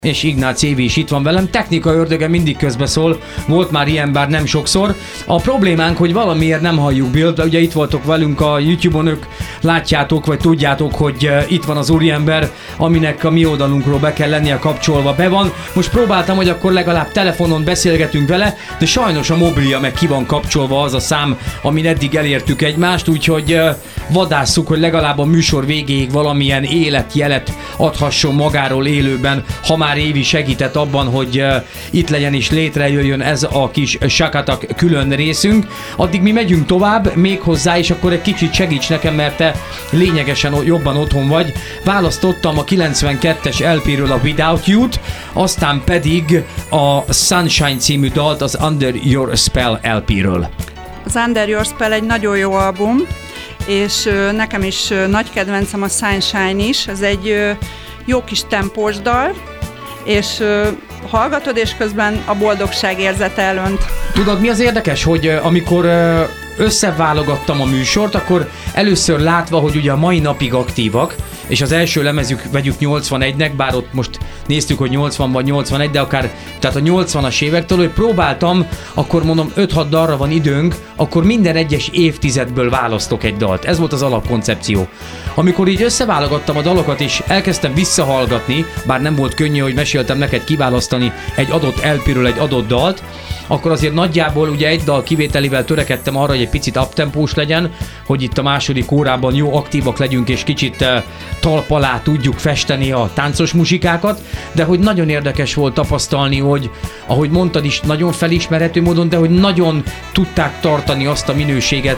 És Ignác Évi is itt van velem, technika ördöge mindig közbeszól, volt már ilyen, bár nem sokszor. A problémánk, hogy valamiért nem halljuk Bill, de ugye itt voltok velünk a YouTube-on, ők látjátok, vagy tudjátok, hogy itt van az úriember, aminek a mi oldalunkról be kell lennie kapcsolva, be van. Most próbáltam, hogy akkor legalább telefonon beszélgetünk vele, de sajnos a mobilja meg ki van kapcsolva az a szám, amin eddig elértük egymást, úgyhogy vadásszuk, hogy legalább a műsor végéig valamilyen életjelet adhasson magáról élőben, ha már Évi segített abban, hogy itt legyen és létrejöjjön ez a kis Sakatak külön részünk. Addig mi megyünk tovább, még hozzá, és akkor egy kicsit segíts nekem, mert te lényegesen jobban otthon vagy. Választottam a 92-es LP-ről a Without You-t, aztán pedig a Sunshine című dalt az Under Your Spell LP-ről. Az Under Your Spell egy nagyon jó album, és nekem is nagy kedvencem a Sunshine is. Ez egy jó kis tempós dal, és hallgatod, és közben a boldogság érzete elönt. Tudod, mi az érdekes, hogy amikor összeválogattam a műsort, akkor először látva, hogy ugye a mai napig aktívak, és az első lemezük vegyük 81-nek, bár ott most néztük, hogy 80 vagy 81, de akár tehát a 80-as évektől, hogy próbáltam, akkor mondom 5-6 dalra van időnk, akkor minden egyes évtizedből választok egy dalt. Ez volt az alapkoncepció. Amikor így összeválogattam a dalokat, és elkezdtem visszahallgatni, bár nem volt könnyű, hogy meséltem neked kiválasztani egy adott LP-ről egy adott dalt, akkor azért nagyjából ugye egy dal kivételével törekedtem arra, hogy egy picit uptempós legyen, hogy itt a második órában jó aktívak legyünk, és kicsit talp alá tudjuk festeni a táncos muzsikákat, de hogy nagyon érdekes volt tapasztalni, hogy ahogy mondtad is, nagyon felismerhető módon, de hogy nagyon tudták tartani azt a minőséget.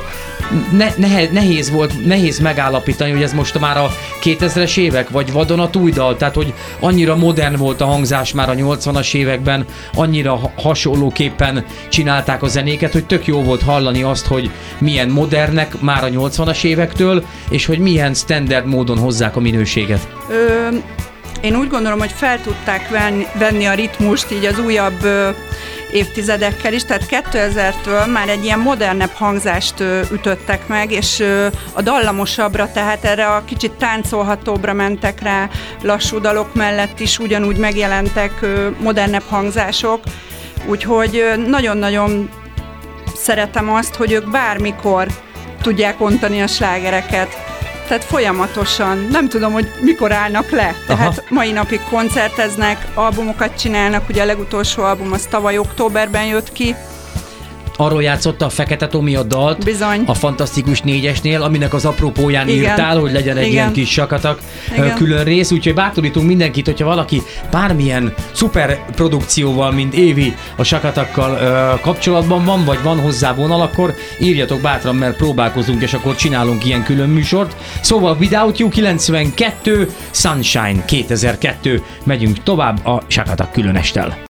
Nehéz megállapítani, hogy ez most már a 2000-es évek, vagy vadonatúj dal, tehát hogy annyira modern volt a hangzás már a 80-as években, annyira hasonlóképpen csinálták a zenéket, hogy tök jó volt hallani azt, hogy milyen modernek már a 80-as évektől, és hogy milyen standard módon hozzák a minőséget. Én úgy gondolom, hogy fel tudták venni a ritmust így az újabb évtizedekkel is, tehát 2000-től már egy ilyen modernebb hangzást ütöttek meg, és a dallamosabbra, tehát erre a kicsit táncolhatóbbra mentek rá, lassú dalok mellett is ugyanúgy megjelentek modernebb hangzások, úgyhogy nagyon-nagyon szeretem azt, hogy ők bármikor tudják ontani a slágereket. Tehát folyamatosan, nem tudom, hogy mikor állnak le. Tehát mai napig koncerteznek, albumokat csinálnak, ugye a legutolsó album az tavaly októberben jött ki. Arról játszotta a Fekete Tomi a dalt, bizony, a Fantasztikus 4-esnél, aminek az apropóján írtál, hogy legyen egy ilyen kis Sakatak külön rész, úgyhogy bátorítunk mindenkit, hogyha valaki bármilyen szuper produkcióval, mint Évi a Sakatakkal kapcsolatban van, vagy van hozzá vonal, akkor írjatok bátran, mert próbálkozunk, és akkor csinálunk ilyen külön műsort. Szóval Without You 92, Sunshine 2002, megyünk tovább a Sakatak különestel.